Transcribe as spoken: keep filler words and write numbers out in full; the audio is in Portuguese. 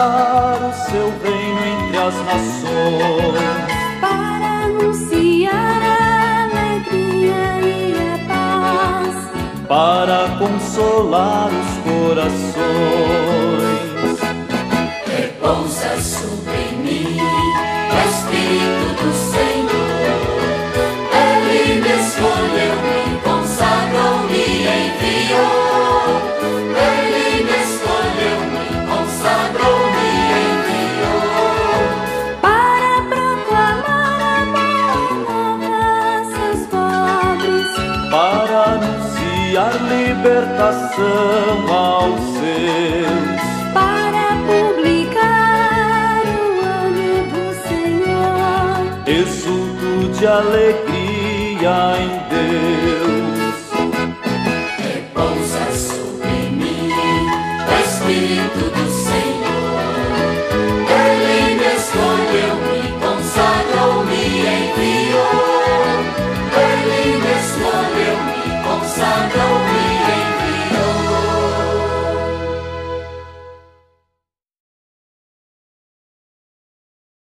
anunciar o seu reino entre as nações, para anunciar a alegria e a paz, para consolar os corações. Repousa sobre mim o Espírito do Senhor. Ele me escolheu, me consagrou, me enviou. Ele me escolheu, me consagrou, me enviou. para proclamar a boa nova a seus pobres, Para anunciar libertação aos seus, para publicar o ano do Senhor. exulto de alegria em Deus.